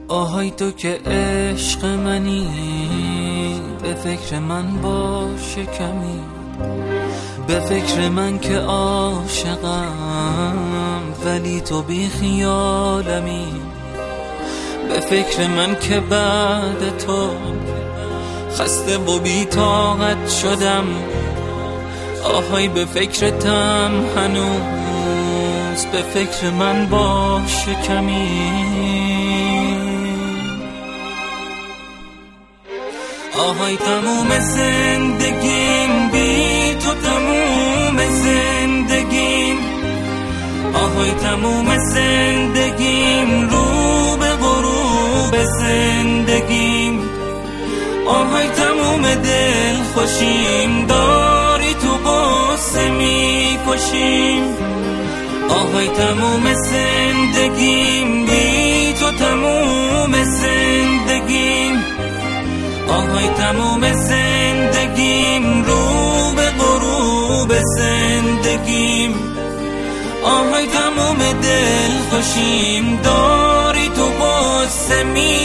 آهای تو که عشق منی، به فکر من باشه کمی، به فکر من که عاشقم ولی تو بی خیالمی، به فکر من که بعد تو خسته و بی طاقت شدم. آهای به فکرتم هنوز، به فکر من باشه کمی. آهای تموم زندگیم بی تو، تموم زندگیم. آهای تموم زندگیم رو به غروب زندگیم. آهای تموم دل خوشیم داری تو قصه می کشیم. آهای تموم زندگیم بی تو، تموم زندگیم. آهای تموم زندگیم رو به غروب زندگیم. آهای تموم دل خوشیم داری تو قصه می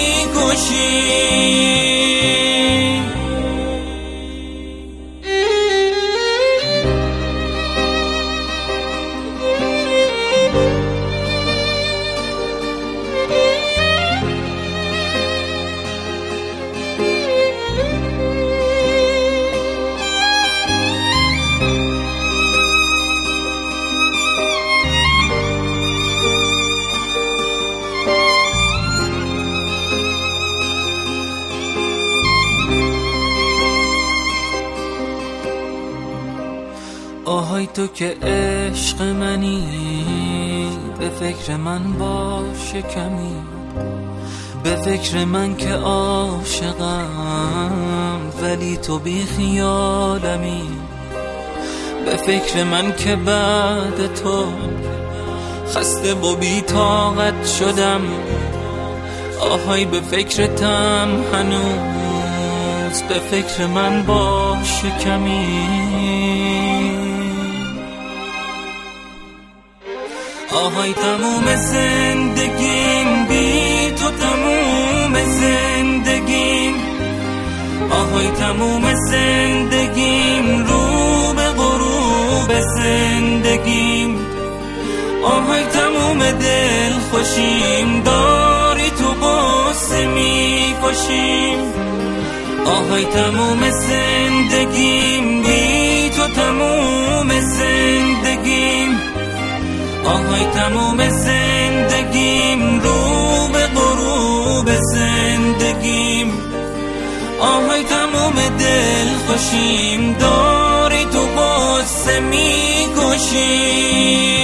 کشیم. آهای تو که عشق منی، به فکر من باشه کمی، به فکر من که عاشقم ولی تو بی خیالمی، به فکر من که بعد تو خسته و بی طاقت شدم. آهای به فکرتم هنوز، به فکر من باشه کمی. آهای تموم زندگیم بی تو، تموم زندگیم. آهای تموم زندگیم رو به غروب زندگیم. آهای تموم دل خوشیم داری تو قصه می کشیم. آهای تموم زندگیم بی تو، تموم زندگیم. آهای تموم زندگیم رو به غروب زندگیم. آهای تموم دل خوشیم داری تو قصه می کشیم.